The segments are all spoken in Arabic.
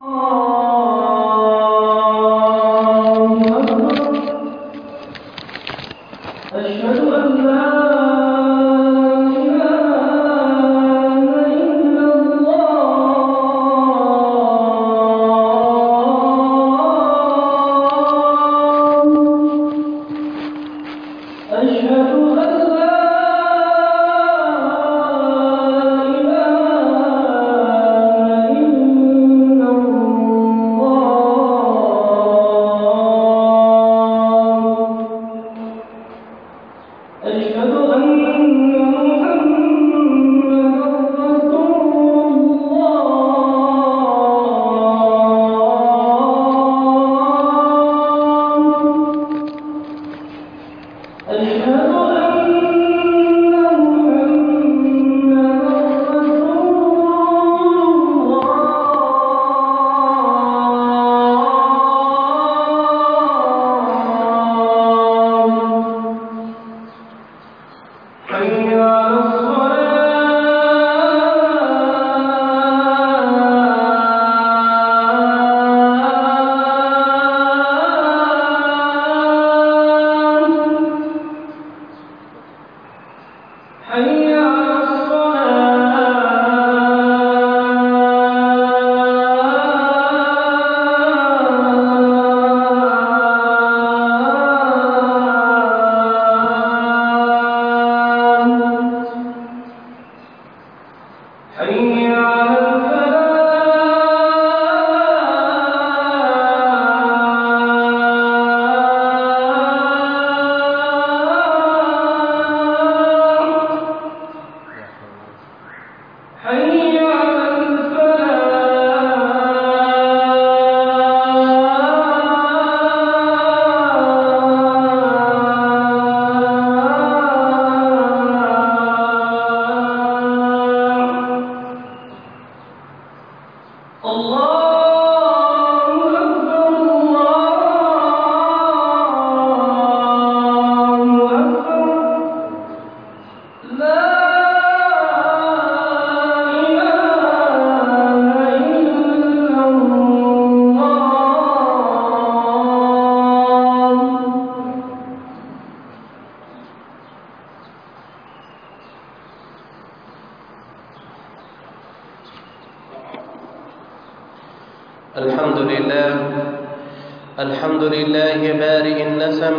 الحمد لله بارئ النسم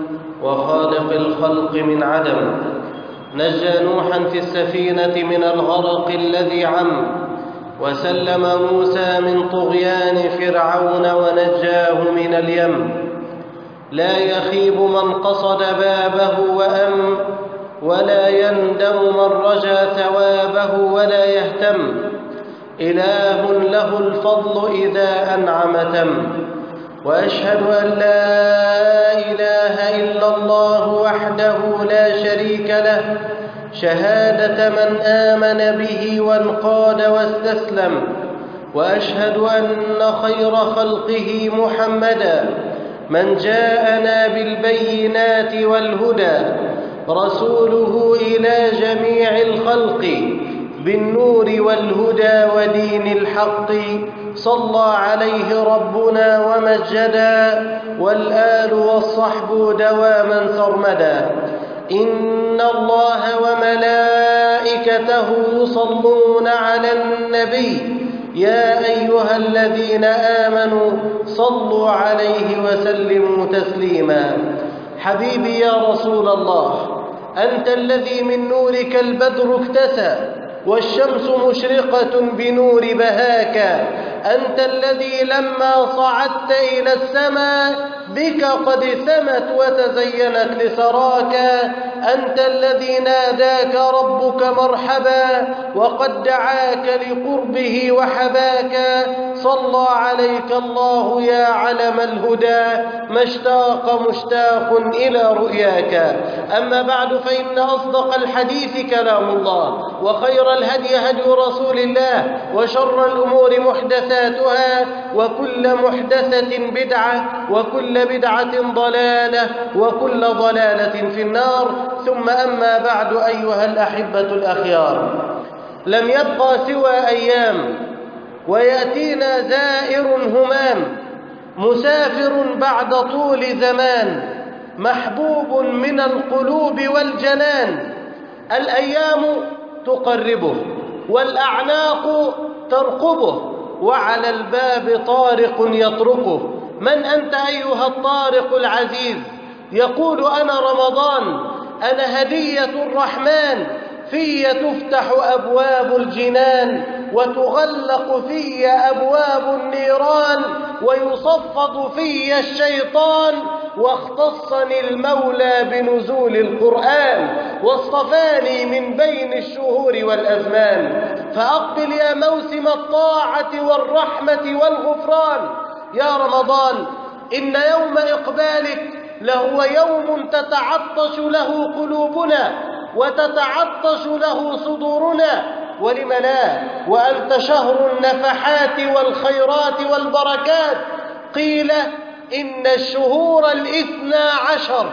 وخالق الخلق من عدم، نجى نوحا في السفينة من الغرق الذي عم، وسلم موسى من طغيان فرعون ونجاه من اليم. لا يخيب من قصد بابه وأم، ولا يندم من رجا ثوابه ولا يهتم. إله له الفضل إذا أنعم تم، وأشهد أن لا إله إلا الله وحده لا شريك له، شهادة من آمن به وانقاد واستسلم. وأشهد أن خير خلقه محمدا من جاءنا بالبينات والهدى، رسوله إلى جميع الخلق بالنور والهدى ودين الحق. صلى عليه ربنا ومجدا، والآل والصحب دواما سرمدا. إن الله وملائكته يصلون على النبي، يا أيها الذين آمنوا صلوا عليه وسلموا تسليما. حبيبي يا رسول الله، أنت الذي من نورك البدر اكتسى والشمس مشرقة بنور بهاك. أنت الذي لما صعدت إلى السماء بك قد سمت وتزينت لسراك. أنت الذي ناداك ربك مرحبا وقد دعاك لقربه وحباك. صلى عليك الله يا علم الهدى، ما اشتاق مشتاق إلى رؤياك. أما بعد، فإن أصدق الحديث كلام الله، وخير الهدي هدي رسول الله، وشر الأمور محدثاتها، وكل محدثة بدعة، وكل بدعة ضلالة، وكل ضلالة في النار. ثم أما بعد، أيها الأحبة الأخيار، لم يبقى سوى أيام ويأتينا زائر همام مسافر بعد طول زمان محبوب من القلوب والجنان. الأيام تقربه والأعناق ترقبه وعلى الباب طارق يطرقه. من أنت أيها الطارق العزيز؟ يقول أنا رمضان، أنا هدية الرحمن، في تفتح أبواب الجنان وتغلق في أبواب النيران ويصفد في الشيطان. واختصني المولى بنزول القرآن واصطفاني من بين الشهور والأزمان. فأقبل يا موسم الطاعة والرحمة والغفران. يا رمضان، إن يوم إقبالك لهو يوم تتعطش له قلوبنا وتتعطش له صدورنا، ولم لا؟ وأنت شهر النفحات والخيرات والبركات. قيل إن الشهور 12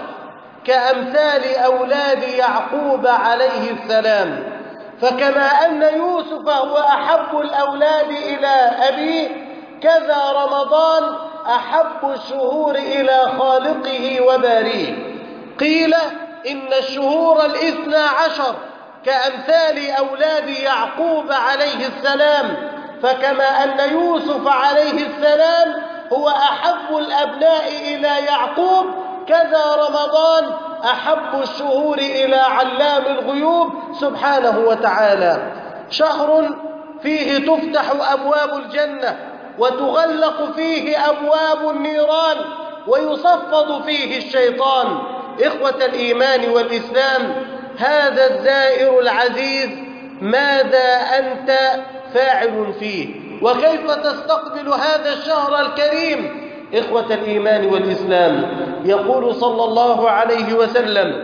كأمثال أولاد يعقوب عليه السلام، فكما أن يوسف هو أحب الأولاد إلى أبيه، كذا رمضان أحب الشهور إلى خالقه وباريه. قيل إن الشهور 12 كأمثال أولاد يعقوب عليه السلام، فكما أن يوسف عليه السلام هو أحب الأبناء إلى يعقوب، كذا رمضان أحب الشهور إلى علام الغيوب سبحانه وتعالى. شهر فيه تفتح أبواب الجنة وتغلق فيه أبواب النيران ويصفد فيه الشيطان. إخوة الإيمان والإسلام، هذا الزائر العزيز ماذا أنت فاعل فيه؟ وكيف تستقبل هذا الشهر الكريم؟ إخوة الإيمان والإسلام، يقول صلى الله عليه وسلم: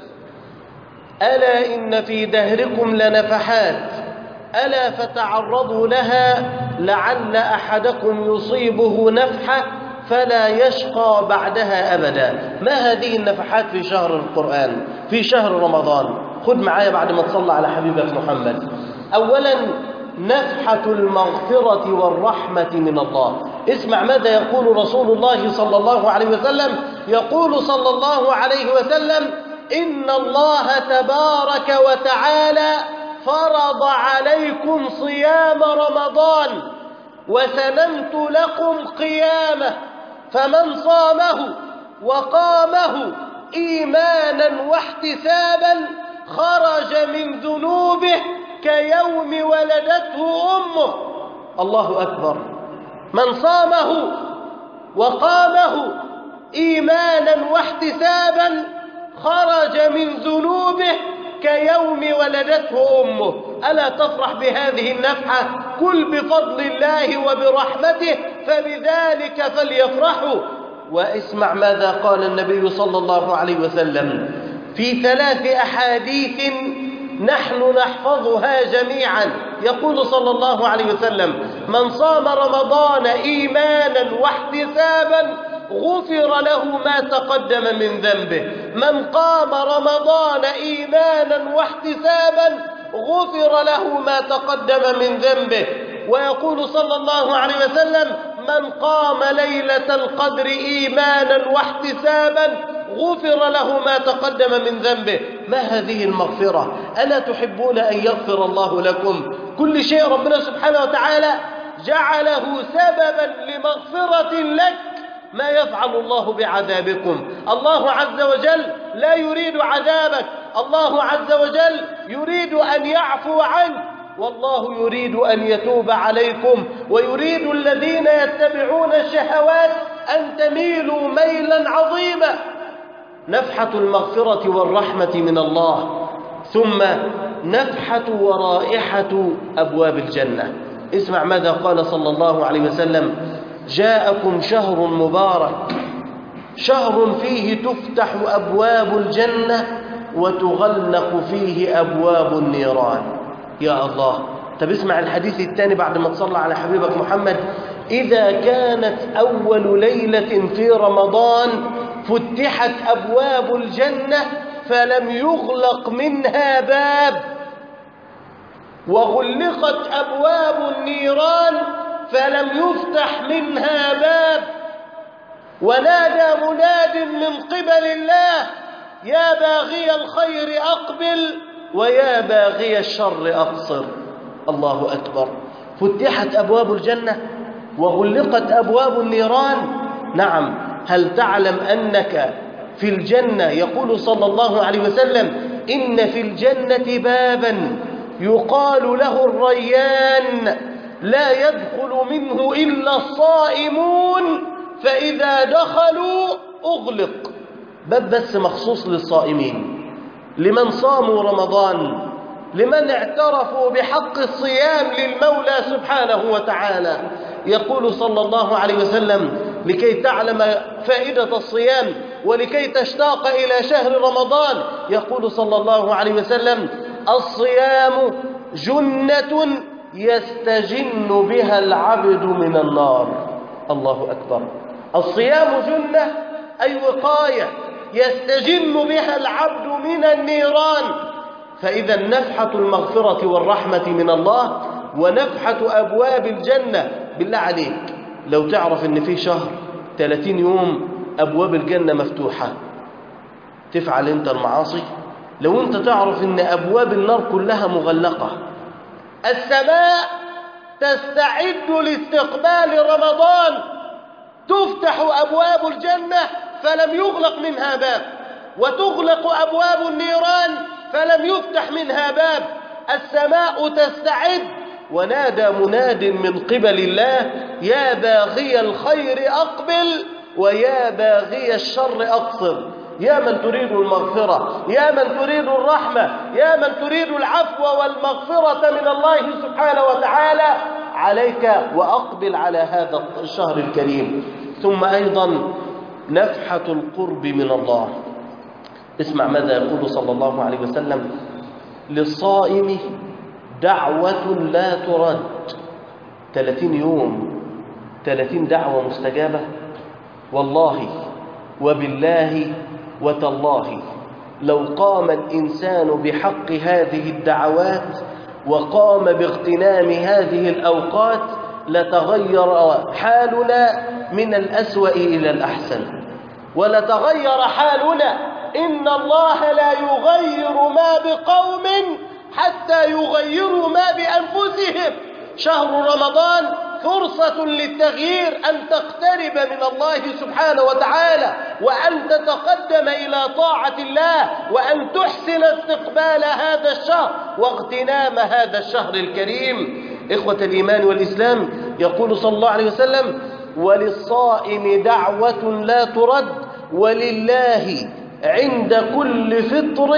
ألا إن في دهركم لنفحات، ألا فتعرضوا لها لعل أحدكم يصيبه نفحة فلا يشقى بعدها أبدا. ما هذه النفحات في شهر القرآن، في شهر رمضان؟ خذ معايا بعد ما تصلى على حبيبك محمد. أولا، نفحة المغفرة والرحمة من الله. اسمع ماذا يقول رسول الله صلى الله عليه وسلم. يقول صلى الله عليه وسلم: إن الله تبارك وتعالى فرض عليكم صيام رمضان وسننت لكم قيامه، فمن صامه وقامه إيمانا واحتسابا خرج من ذنوبه كيوم ولدته أمه. الله أكبر. من صامه وقامه إيمانا واحتسابا خرج من ذنوبه كيوم ولدته أمه. ألا تفرح بهذه النفحة؟ كل بفضل الله وبرحمته فبذلك فليفرحوا. واسمع ماذا قال النبي صلى الله عليه وسلم في 3 أحاديث نحن نحفظها جميعا. يقول صلى الله عليه وسلم: من صام رمضان إيمانا واحتسابا غفر له ما تقدم من ذنبه. من قام رمضان إيمانا واحتسابا غفر له ما تقدم من ذنبه. ويقول صلى الله عليه وسلم: من قام ليلة القدر إيمانا واحتسابا غفر له ما تقدم من ذنبه. ما هذه المغفرة؟ ألا تحبون أن يغفر الله لكم؟ كل شيء ربنا سبحانه وتعالى جعله سببا لمغفرة لك. ما يفعل الله بعذابكم؟ الله عز وجل لا يريد عذابك، الله عز وجل يريد أن يعفو عنك، والله يريد أن يتوب عليكم، ويريد الذين يتبعون الشهوات أن تميلوا ميلا عظيما. نفحة المغفرة والرحمة من الله، ثم نفحة ورائحة أبواب الجنة. اسمع ماذا قال صلى الله عليه وسلم: جاءكم شهر مبارك، شهر فيه تفتح أبواب الجنة وتغلق فيه أبواب النيران. يا الله. طب اسمع الحديث الثاني بعد ما تصلى على حبيبك محمد: إذا كانت أول ليلة في رمضان فتحت أبواب الجنة فلم يغلق منها باب، وغلقت أبواب النيران فلم يفتح منها باب، ونادى مناد من قبل الله: يا باغي الخير أقبل ويا باغي الشر أقصر. الله أكبر. فتحت أبواب الجنة وغلقت أبواب النيران. نعم. هل تعلم أنك في الجنة، يقول صلى الله عليه وسلم: إن في الجنة بابا يقال له الريان، لا يدخل منه إلا الصائمون، فإذا دخلوا أغلق. باب بس مخصوص للصائمين، لمن صاموا رمضان، لمن اعترفوا بحق الصيام للمولى سبحانه وتعالى. يقول صلى الله عليه وسلم: لكي تعلم فائدة الصيام ولكي تشتاق إلى شهر رمضان، يقول صلى الله عليه وسلم: الصيام جنة يستجن بها العبد من النار. الله أكبر. الصيام جنة أي وقاية يستجن بها العبد من النيران. فإذا نفحة المغفرة والرحمة من الله ونفحة أبواب الجنة. بالله عليك لو تعرف إن في شهر 30 يوم أبواب الجنة مفتوحة، تفعل أنت المعاصي؟ لو أنت تعرف إن أبواب النار كلها مغلقة، السماء تستعد لاستقبال رمضان، تفتح أبواب الجنة فلم يغلق منها باب، وتغلق أبواب النيران فلم يفتح منها باب. السماء تستعد، ونادى مناد من قبل الله: يا باغي الخير أقبل ويا باغي الشر أقصر. يا من تريد المغفرة، يا من تريد الرحمة، يا من تريد العفو والمغفرة من الله سبحانه وتعالى، عليك وأقبل على هذا الشهر الكريم. ثم أيضا نفحة القرب من الله. اسمع ماذا يقول صلى الله عليه وسلم: للصائم دعوة لا ترد. 30 يوم 30 دعوة مستجابة. والله وبالله وتالله لو قام الإنسان بحق هذه الدعوات وقام باغتنام هذه الأوقات لتغير حالنا من الأسوأ إلى الأحسن، ولتغير حالنا. إن الله لا يغير ما بقوم حتى يغيروا ما بأنفسهم. شهر رمضان فرصة للتغيير، أن تقترب من الله سبحانه وتعالى، وأن تتقدم إلى طاعة الله، وأن تحسن استقبال هذا الشهر واغتنام هذا الشهر الكريم. إخوة الإيمان والإسلام، يقول صلى الله عليه وسلم: وللصائم دعوة لا ترد، ولله عند كل فطر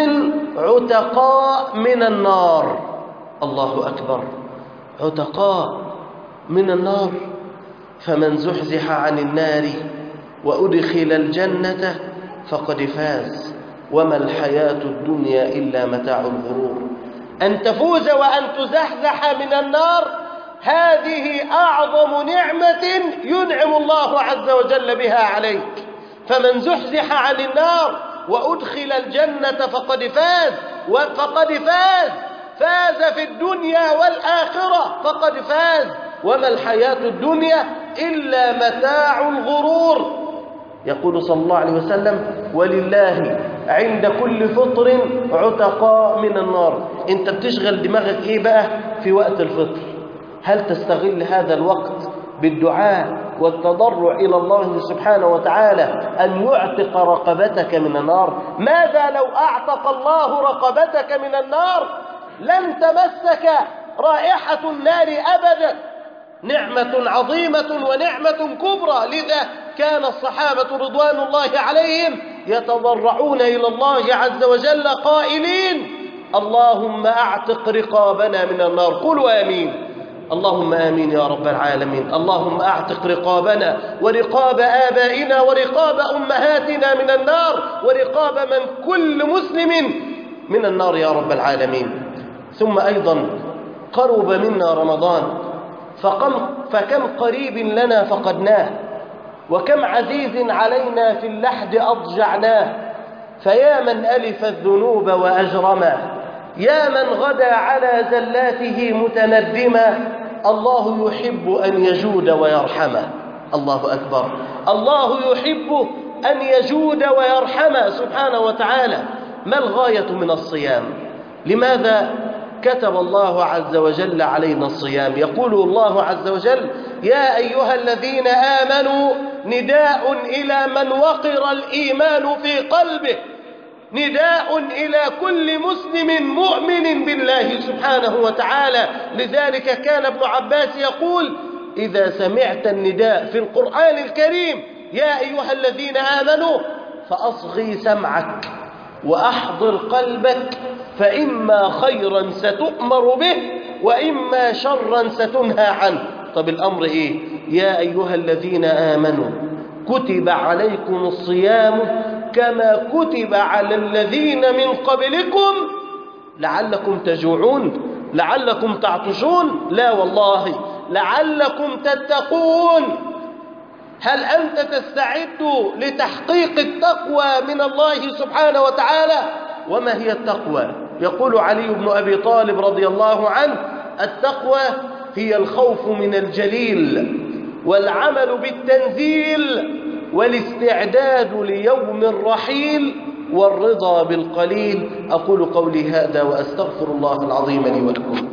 عتقاء من النار. الله أكبر. عتقاء من النار. فمن زحزح عن النار وأدخل الجنة فقد فاز، وما الحياة الدنيا إلا متاع الغرور. أن تفوز وأن تزحزح من النار، هذه أعظم نعمة ينعم الله عز وجل بها عليك. فمن زحزح عن النار وأدخل الجنة فقد فاز، وفقد فاز في الدنيا والآخرة، فقد فاز، وما الحياة الدنيا إلا متاع الغرور. يقول صلى الله عليه وسلم: ولله عند كل فطر عتقاء من النار. انت بتشغل دماغك ايه بقى في وقت الفطر؟ هل تستغل هذا الوقت بالدعاء والتضرع إلى الله سبحانه وتعالى أن يعتق رقبتك من النار؟ ماذا لو أعتق الله رقبتك من النار؟ لن تمسك رائحة النار أبدا. نعمة عظيمة ونعمة كبرى. لذا كان الصحابة رضوان الله عليهم يتضرعون إلى الله عز وجل قائلين: اللهم أعتق رقابنا من النار. قولوا آمين. اللهم آمين يا رب العالمين. اللهم أعتق رقابنا ورقاب آبائنا ورقاب أمهاتنا من النار، ورقاب من كل مسلم من النار يا رب العالمين. ثم أيضا قرب منا رمضان، فكم قريب لنا فقدناه، وكم عزيز علينا في اللحد أضجعناه. فيا من ألف الذنوب وأجرما، يا من غدا على زلاته متندما، الله يحب أن يجود ويرحمه. الله أكبر. الله يحب أن يجود ويرحمه سبحانه وتعالى. ما الغاية من الصيام؟ لماذا كتب الله عز وجل علينا الصيام؟ يقول الله عز وجل: يا أيها الذين آمنوا، نداء إلى من وقر الإيمان في قلبه، نداء إلى كل مسلم مؤمن بالله سبحانه وتعالى. لذلك كان ابن عباس يقول: إذا سمعت النداء في القرآن الكريم يا أيها الذين آمنوا فأصغي سمعك وأحضر قلبك، فإما خيرا ستؤمر به وإما شرا ستنهى عنه. طب الأمر إيه؟ يا أيها الذين آمنوا كتب عليكم الصيام كما كتب على الذين من قبلكم لعلكم تجوعون، لعلكم تعطشون، لا والله لعلكم تتقون. هل أنت تستعد لتحقيق التقوى من الله سبحانه وتعالى؟ وما هي التقوى؟ يقول علي بن أبي طالب رضي الله عنه: التقوى هي الخوف من الجليل والعمل بالتنزيل والاستعداد ليوم الرحيل والرضا بالقليل. أقول قولي هذا وأستغفر الله العظيم لي ولكم.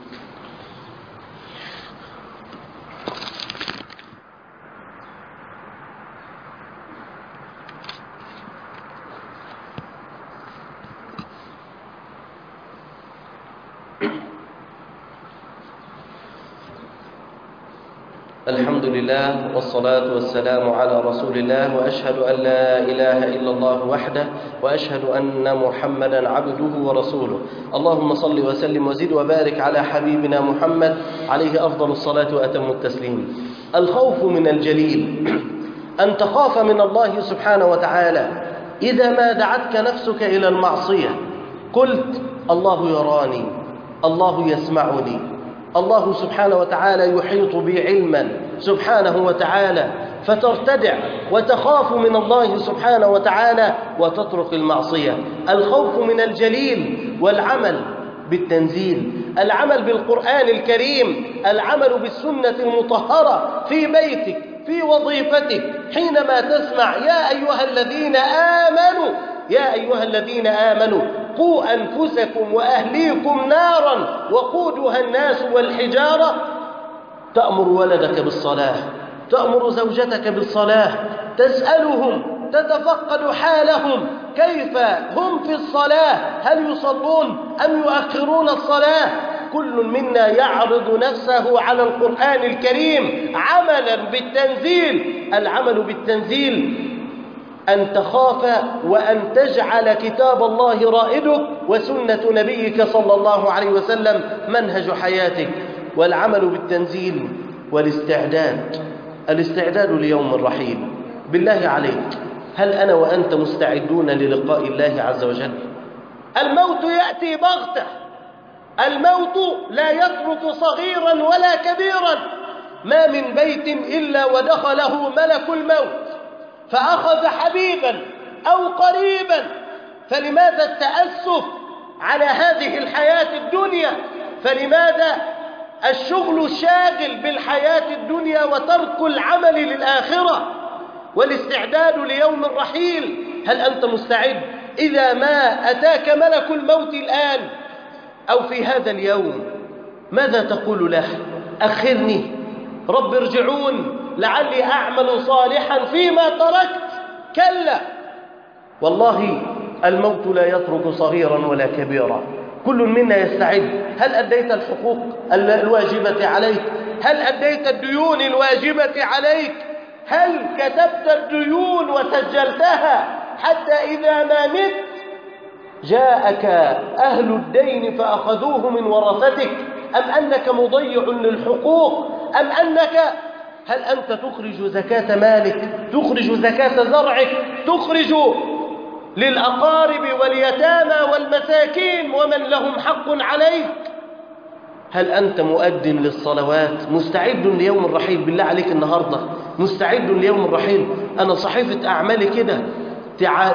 الحمد لله والصلاة والسلام على رسول الله، وأشهد أن لا إله إلا الله وحده، وأشهد أن محمدا عبده ورسوله. اللهم صل وسلم وزد وبارك على حبيبنا محمد عليه أفضل الصلاة وأتم التسليم. الخوف من الجليل، أن تخاف من الله سبحانه وتعالى. إذا ما دعتك نفسك إلى المعصية قلت: الله يراني، الله يسمعني، الله سبحانه وتعالى يحيط بي علما سبحانه وتعالى، فترتدع وتخاف من الله سبحانه وتعالى وتترك المعصية. الخوف من الجليل والعمل بالتنزيل، العمل بالقرآن الكريم، العمل بالسنة المطهرة في بيتك، في وظيفتك، حينما تسمع يا أيها الذين آمنوا، يا أيها الذين آمنوا قوا أنفسكم وأهليكم نارا وقودها الناس والحجارة، تأمر ولدك بالصلاة، تأمر زوجتك بالصلاة، تسألهم، تتفقد حالهم، كيف هم في الصلاة، هل يصلون أم يؤخرون الصلاة؟ كل منا يعرض نفسه على القرآن الكريم عملا بالتنزيل. العمل بالتنزيل أن تخاف وأن تجعل كتاب الله رائدك وسنة نبيك صلى الله عليه وسلم منهج حياتك. والعمل بالتنزيل الاستعداد ليوم الرحيل. بالله عليك، هل أنا وأنت مستعدون للقاء الله عز وجل؟ الموت يأتي بغتة، الموت لا يترك صغيرا ولا كبيرا. ما من بيت إلا ودخله ملك الموت فأخذ حبيبا أو قريبا. فلماذا التأسف على هذه الحياة الدنيا؟ فلماذا الشغل الشاغل بالحياة الدنيا وترك العمل للآخرة والاستعداد ليوم الرحيل؟ هل أنت مستعد إذا ما أتاك ملك الموت الآن أو في هذا اليوم؟ ماذا تقول له؟ أخرني، رب ارجعون لعلي أعمل صالحا فيما تركت. كلا والله، الموت لا يترك صغيرا ولا كبيرا. كل منا يستعد. هل أديت الحقوق الواجبة عليك؟ هل أديت الديون الواجبة عليك؟ هل كتبت الديون وسجلتها حتى إذا ما مت جاءك أهل الدين فأخذوه من ورثتك؟ أم أنك مضيع للحقوق؟ أم أنك هل أنت تخرج زكاة مالك، تخرج زكاة زرعك، تخرج للأقارب واليتامى والمساكين ومن لهم حق عليك؟ هل أنت مؤد للصلوات، مستعد ليوم الرحيل؟ بالله عليك النهاردة مستعد ليوم الرحيل؟ أنا صحيفة أعمالي كده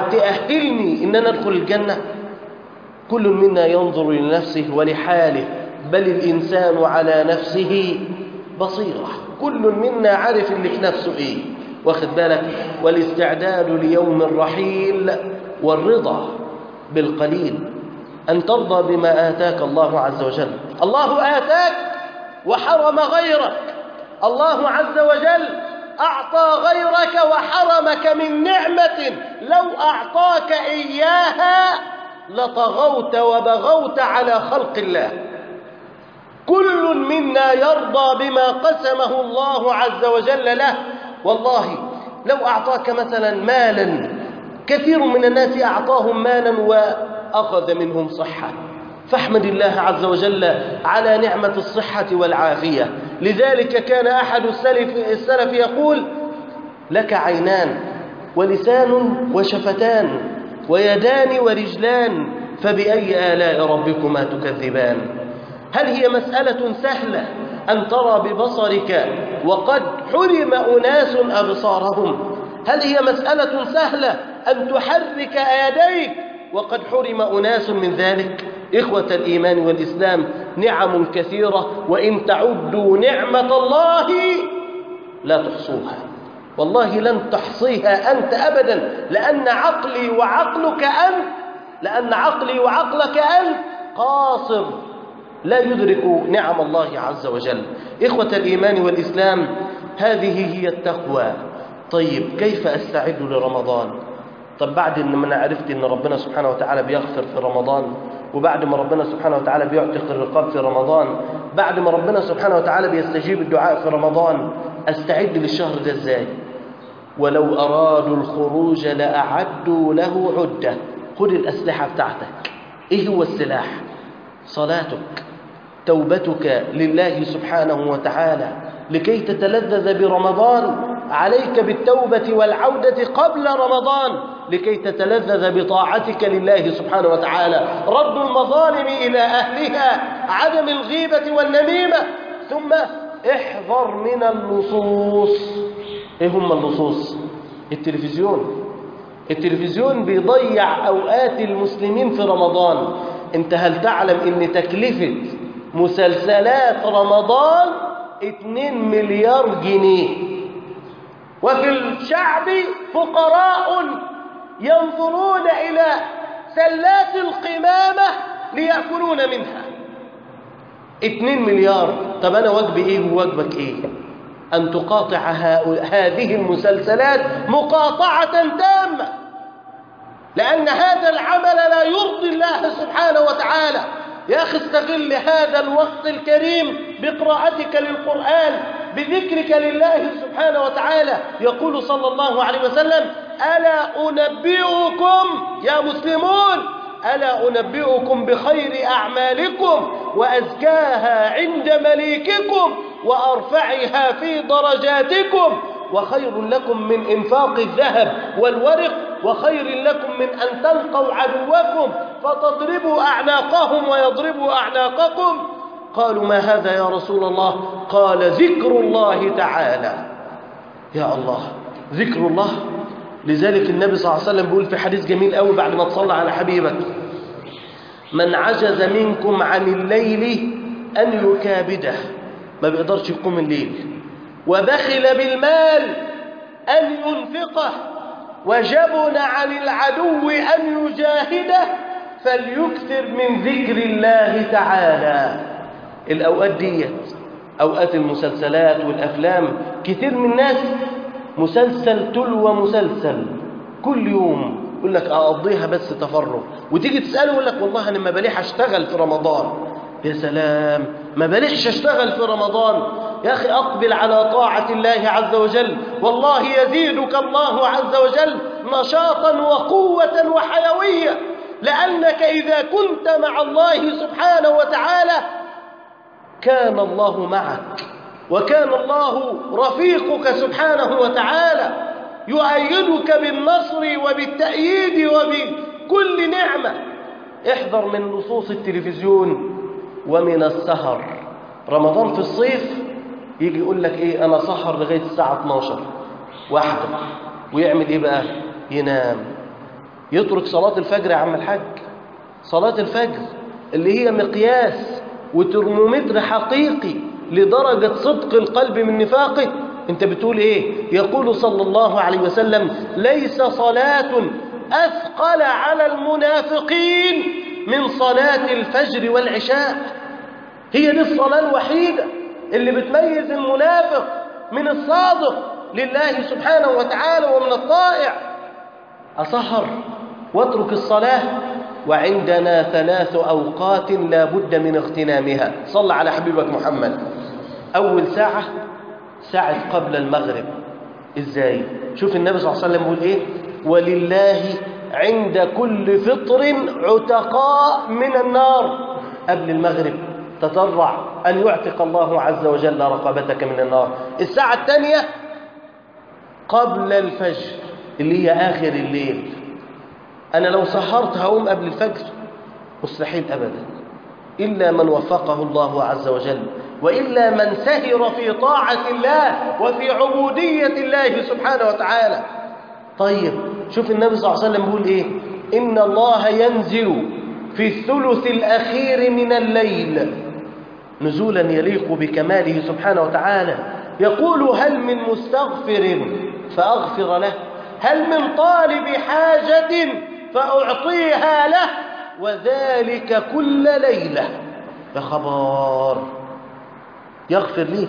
تأهلني إن أنا أدخل الجنة؟ كل منا ينظر لنفسه ولحاله بل الإنسان على نفسه بصيرة. كل منا عارف اللي في نفسه إيه، واخد بالك. والاستعداد ليوم الرحيل والرضا بالقليل، أن ترضى بما آتاك الله عز وجل. الله آتاك وحرم غيرك، الله عز وجل أعطى غيرك وحرمك من نعمة لو أعطاك إياها لطغوت وبغوت على خلق الله. كل منا يرضى بما قسمه الله عز وجل له. والله لو أعطاك مثلا مالا، كثير من الناس أعطاهم مالا وأخذ منهم صحة، فاحمد الله عز وجل على نعمة الصحة والعافية. لذلك كان أحد السلف يقول: لك عينان ولسان وشفتان ويدان ورجلان، فبأي آلاء ربكما تكذبان. هل هي مسألة سهلة أن ترى ببصرك وقد حرم أناس أبصارهم؟ هل هي مسألة سهلة أن تحرك يديك وقد حرم أناس من ذلك؟ إخوة الإيمان والإسلام، نعم كثيرة، وإن تعدوا نعمة الله لا تحصوها. والله لن تحصيها أنت أبدا، لأن عقلي وعقلك أنت قاصر، لا يدرك نعم الله عز وجل. إخوة الإيمان والإسلام، هذه هي التقوى. طيب كيف أستعد لرمضان؟ طب بعد ما أنا عرفت أن ربنا سبحانه وتعالى بيغفر في رمضان، وبعد ما ربنا سبحانه وتعالى بيعتق الرقاب في رمضان، بعد ما ربنا سبحانه وتعالى بيستجيب الدعاء في رمضان، أستعد للشهر ده إزاي؟ ولو أرادوا الخروج لأعدوا له عدة. خذ الأسلحة بتاعتك. إيه هو السلاح؟ صلاتك، توبتك لله سبحانه وتعالى لكي تتلذذ برمضان. عليك بالتوبة والعودة قبل رمضان لكي تتلذذ بطاعتك لله سبحانه وتعالى. رد المظالم إلى أهلها، عدم الغيبة والنميمة. ثم احذر من اللصوص. ايه هم اللصوص؟ التلفزيون بيضيع أوقات المسلمين في رمضان. انت هل تعلم ان تكلفة مسلسلات رمضان 2 مليار جنيه، وفي الشعب فقراء ينظرون إلى سلات القمامة ليأكلون منها. 2 مليار. طب أنا واجبي إيه وواجبك إيه؟ أن تقاطع هذه المسلسلات مقاطعة تامة، لأن هذا العمل لا يرضي الله سبحانه وتعالى. يا أخي استغل هذا الوقت الكريم بقراءتك للقرآن، بذكرك لله سبحانه وتعالى. يقول صلى الله عليه وسلم: ألا أنبئكم يا مسلمون، ألا أنبئكم بخير أعمالكم وأزكاها عند مليككم وأرفعها في درجاتكم، وخير لكم من إنفاق الذهب والورق، وخير لكم من أن تلقوا عدوكم فتضربوا أعناقهم ويضربوا أعناقكم. قالوا: ما هذا يا رسول الله؟ قال: ذكر الله تعالى. يا الله، ذكر الله. لذلك النبي صلى الله عليه وسلم بيقول في حديث جميل قوي بعد ما تصلى على حبيبك: من عجز منكم عن الليل أن يكابده، ما بيقدرش يقوم الليل، وبخل بالمال أن ينفقه، وجبن عن العدو أن يجاهده، فليكثر من ذكر الله تعالى. الأوقات ديت أوقات المسلسلات والأفلام. كثير من الناس مسلسل تلو مسلسل، كل يوم يقول لك أقضيها بس تفرغ، وتيجي تسأله يقول لك: والله أنا ما بليح أشتغل في رمضان. يا سلام، ما بليحش أشتغل في رمضان. يا أخي أقبل على طاعة الله عز وجل، والله يزيدك الله عز وجل نشاطا وقوة وحيوية، لأنك إذا كنت مع الله سبحانه وتعالى كان الله معك، وكان الله رفيقك سبحانه وتعالى، يؤيدك بالنصر وبالتأييد وبكل نعمة. احذر من لصوص التلفزيون ومن السهر. رمضان في الصيف يجي يقول لك إيه؟ أنا سهر لغاية الساعة 12 واحدة، ويعمل إيه بقى؟ ينام، يترك صلاة الفجر. يا عم الحاج، صلاة الفجر اللي هي مقياس وترمومتر حقيقي لدرجة صدق القلب من نفاقه. انت بتقول ايه؟ يقول صلى الله عليه وسلم: ليس صلاة أثقل على المنافقين من صلاة الفجر والعشاء. هي دي الصلاة الوحيدة اللي بتميز المنافق من الصادق لله سبحانه وتعالى ومن الطائع. أسهر واترك الصلاة، وعندنا 3 أوقات لا بد من اغتنامها. صل على حبيبك محمد. أول ساعة ساعة قبل المغرب. إزاي؟ شوف النبي صلى الله عليه وسلم يقول إيه: ولله عند كل فطر عتقاء من النار. قبل المغرب تضرع أن يعتق الله عز وجل رقبتك من النار. الساعة الثانية قبل الفجر اللي هي آخر الليل. أنا لو سهرت هقوم قبل الفجر؟ مستحيل أبدا، إلا من وفقه الله عز وجل، وإلا من سهر في طاعة الله وفي عبودية الله سبحانه وتعالى. طيب شوف النبي صلى الله عليه وسلم بيقول إيه: إن الله ينزل في الثلث الأخير من الليل نزولا يليق بكماله سبحانه وتعالى، يقول: هل من مستغفر فأغفر له، هل من طالب حاجة فأعطيها له، وذلك كل ليلة. يا خبر، يغفر لي.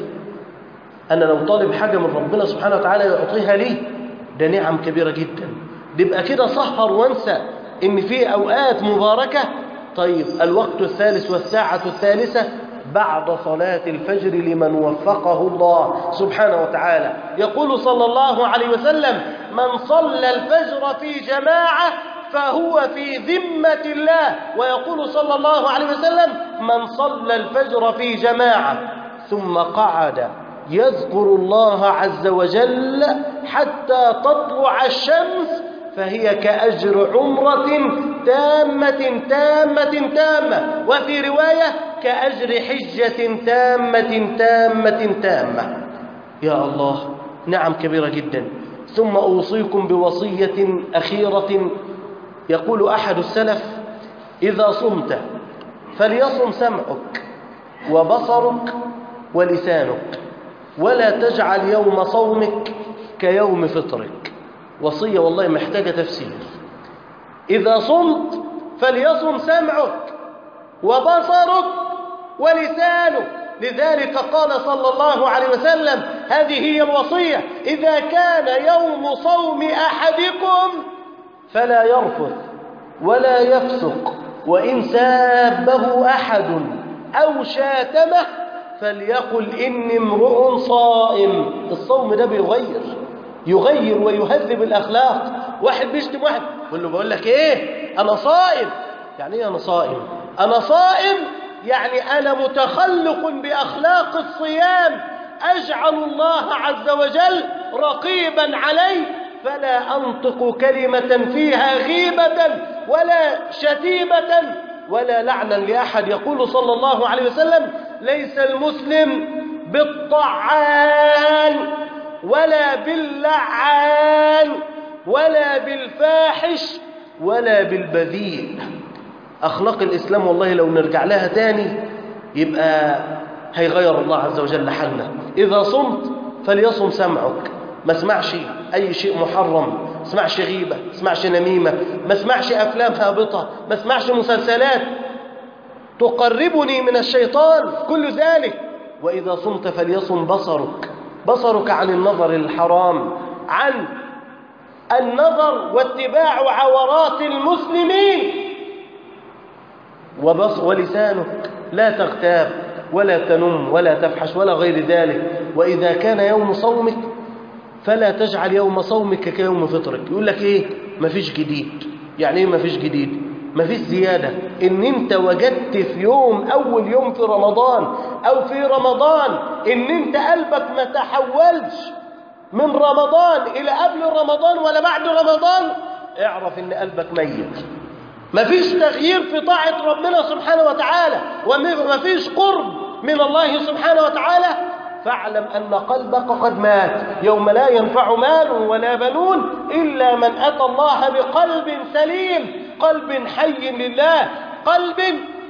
أنا لو طالب حاجة من ربنا سبحانه وتعالى يعطيها لي، ده نعم كبيرة جدا. يبقى كده سهر وانسى إن في أوقات مباركة. طيب الوقت الثالث والساعة الثالثة بعد صلاة الفجر لمن وفقه الله سبحانه وتعالى. يقول صلى الله عليه وسلم: من صلى الفجر في جماعة فهو في ذمة الله. ويقول صلى الله عليه وسلم: من صلى الفجر في جماعة ثم قعد يذكر الله عز وجل حتى تطلع الشمس فهي كأجر عمرة تامة تامة تامة، وفي رواية كأجر حجة تامة تامة تامة. يا الله، نعم كبيرة جدا. ثم أوصيكم بوصية أخيرة. يقول أحد السلف: إذا صمت فليصم سمعك وبصرك ولسانك، ولا تجعل يوم صومك كيوم فطرك. وصية والله محتاجة تفسير. إذا صمت فليصم سمعك وبصرك ولسانك. لذلك قال صلى الله عليه وسلم: هذه هي الوصية: إذا كان يوم صوم أحدكم فلا يرفث ولا يفسق، وإن سابه أحد أو شاتمه فليقل إني امرؤ صائم. الصوم ده يغير ويهذب الأخلاق. واحد بيشتم واحد يقول له: بقول لك إيه، أنا صائم. يعني إيه أنا صائم؟ أنا صائم يعني أنا متخلق بأخلاق الصيام، أجعل الله عز وجل رقيبا علي، فلا أنطق كلمة فيها غيبة ولا شتيمة ولا لعنا لأحد. يقول صلى الله عليه وسلم: ليس المسلم بالطعان ولا باللعان ولا بالفاحش ولا بالبذيء. أخلاق الإسلام والله لو نرجع لها تاني يبقى هيغير الله عز وجل حالنا. إذا صمت فليصم سمعك، ما اسمعش أي شيء محرم، ما اسمعش غيبة، ما اسمعش نميمة، ما اسمعش أفلام هابطة، ما اسمعش مسلسلات تقربني من الشيطان، كل ذلك. وإذا صمت فليصم بصرك عن النظر الحرام، عن النظر واتباع عورات المسلمين. ولسانك لا تغتاب ولا تنم ولا تفحش ولا غير ذلك. وإذا كان يوم صومك فلا تجعل يوم صومك كيوم فطرك. يقول لك إيه؟ مفيش جديد. يعني إيه مفيش جديد؟ مفيش زيادة. إن أنت وجدت في أول يوم في رمضان أو في رمضان إن أنت قلبك ما تحولش من رمضان إلى قبل رمضان ولا بعد رمضان، اعرف إن قلبك ميت. مفيش تغيير في طاعة ربنا سبحانه وتعالى، ومفيش قرب من الله سبحانه وتعالى، فاعلم أن قلبك قد مات. يوم لا ينفع مال ولا بنون إلا من أتى الله بقلب سليم، قلب حي لله، قلب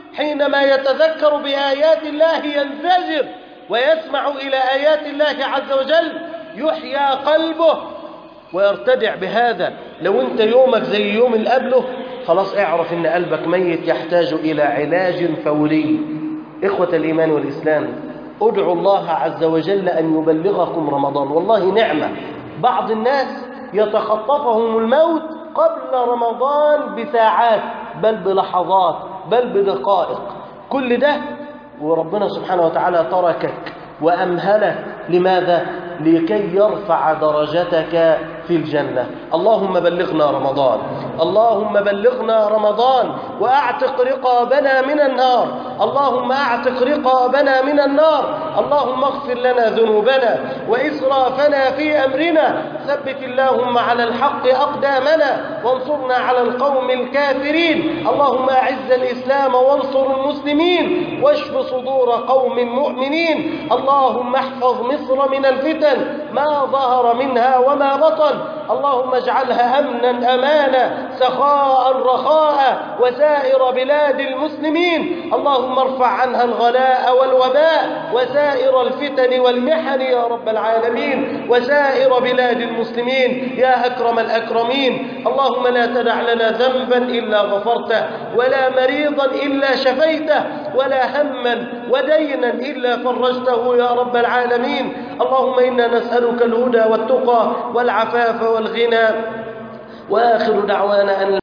حينما يتذكر بآيات الله ينزجر ويسمع إلى آيات الله عز وجل يحيا قلبه ويرتدع بهذا. لو أنت يومك زي يوم اللي قبله خلاص اعرف إن قلبك ميت يحتاج إلى علاج فوري. إخوة الإيمان والإسلام، ادعوا الله عز وجل أن يبلغكم رمضان. والله نعمة، بعض الناس يتخطفهم الموت قبل رمضان بساعات بل بلحظات بل بدقائق. كل ده وربنا سبحانه وتعالى تركك وأمهلك. لماذا؟ لكي يرفع درجتك في الجنة. اللهم بلغنا رمضان، اللهم بلغنا رمضان وأعتق رقابنا من النار. اللهم أعتق رقابنا من النار. اللهم اغفر لنا ذنوبنا وإسرافنا في أمرنا. ثبت اللهم على الحق أقدامنا وانصرنا على القوم الكافرين. اللهم أعز الإسلام وانصر المسلمين واشف صدور قوم مؤمنين. اللهم احفظ مصر من الفتن ما ظهر منها وما بطن. اللهم اجعلها أمنا أمانا سخاء رخاء وسائر بلاد المسلمين. اللهم ارفع عنها الغلاء والوباء وسائر الفتن والمحن يا رب العالمين وسائر بلاد المسلمين يا أكرم الأكرمين. اللهم لا تدع لنا ذنبا إلا غفرته ولا مريضا إلا شفيته ولا هما ودينا إلا فرجته يا رب العالمين. اللهم إنا نسألك الهدى والتقى والعفاف والغنى. وآخر دعوانا أن